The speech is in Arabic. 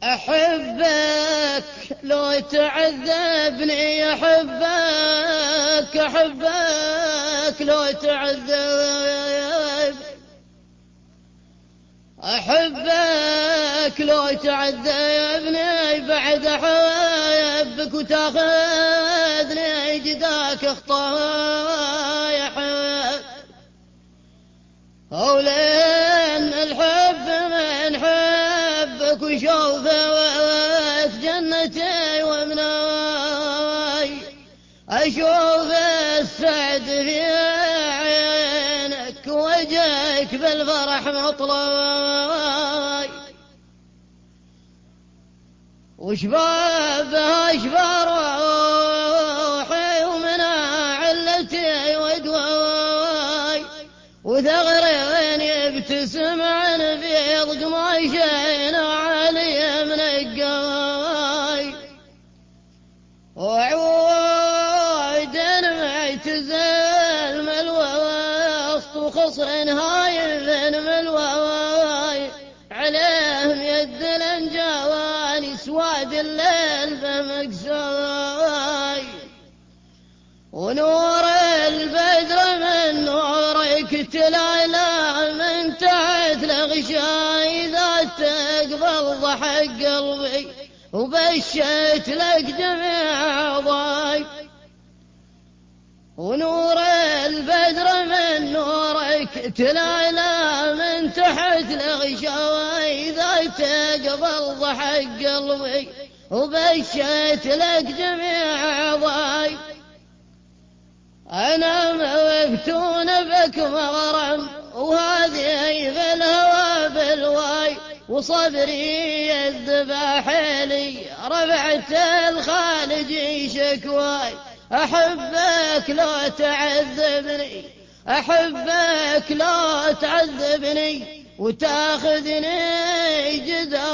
أحبك لو تعذبني، أحبك لو تعذب، أحبك لو تعذبني بعد أحبك وتاخذني جداك خطايا حب. ولين الحب من حبك وشوفه في جنتي ومناي، أشوف السعد في عينك وجهك بالفرح مطلاي. وشبابها اشبار روحي ومنى علتي ودواي، وثغري وين يبتسم عن بيض قماشين علي من القواي، وعود معتزل من الوسط وخصر هايل من الواي، عليهم يد الانجواني سواد الليل بمقساي. ونور البدر من نورك تلالا من تحت الغشاي، إذا تقبل ضحك قلبي وبشيت لك جميع ضاي. ونور البدر من نورك تلالا من تحت الغشاي، إذا تقبل ضحك قلبي وبشيت لك جميع ضاي. أنا مفتون بك مغرم وهذه بالهوى بالواي، وصبري يذبح لي رفعت الخالجي شكواي. أحبك لا تعذبني، أحبك لا تعذبني وتاخذني جدا